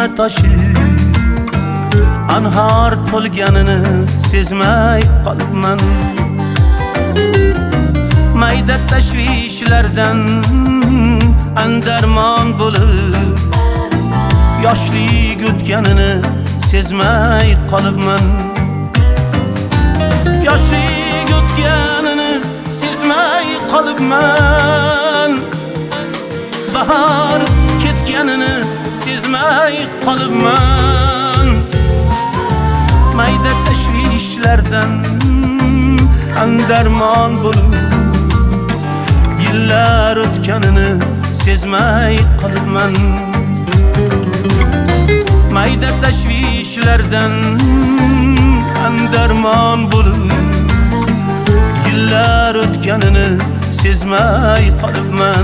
toshib anhor to'lganini sezmay qolibman. Mayda tashvishlardan andarmon bo'lib yoshlik o'tganini sezmay qolibman. Yoshlik o'tganini sezmay qolibman. Bahor ketganini sezmay qolibman. Mayda tashvishlardan andarmon bo'lib yillar o'tganini sezmay qolibman. Mayda tashvishlardan andarmon bo'lib yillar o'tganini sezmay qolibman.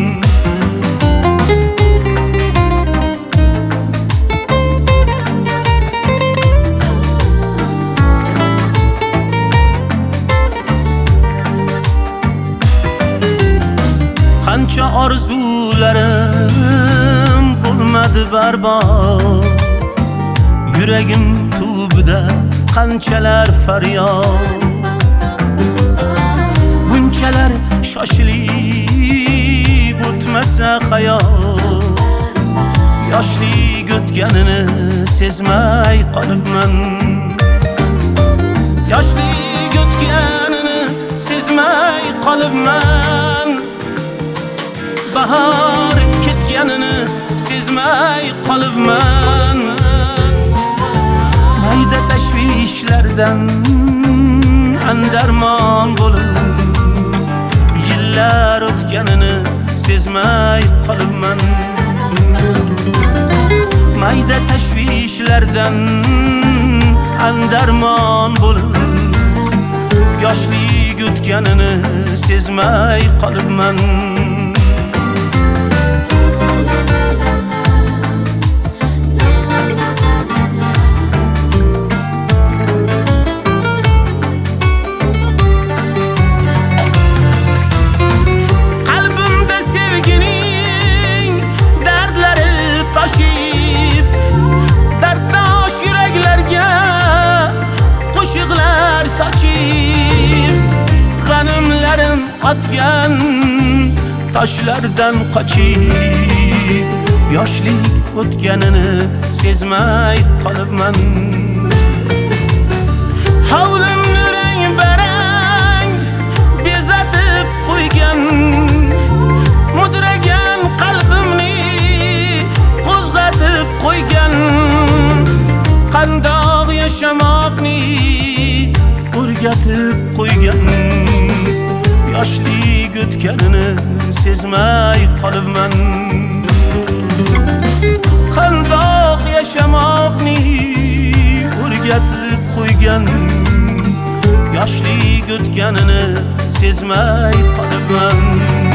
Qancha orzularim bo'lmadi barbod, yuragim tubida qanchalar faryod. Bunchalar shoshilib o'tmasa hayot, yoshlik o'tganini sezmay qolibman. Yoshlik o'tganini sezmay qolibman. Bahor ketganini sezmay qolibman. Mayda tashvishlardan andarmon bo'lib yillar o'tganini sezmay qolibman. Mayda tashvishlardan andarmon bo'lib yoshlik o'tganini sezmay qolibman. G'animlarim otgan toshlardan qochib yoshlik o'tganini sezmay qolibman. Hovlimni rang barang bezatib qo'ygan, mudragan qalbimni qo'zg'atib qo'ygan. Qandoq yashamoqni o'rgatib qo'ygan. Yoshlik o'tganini sezmay qolibman. Qandoq yashamoqni o'rgatib qo'ygan. Yoshlik o'tganini sezmay qolibman.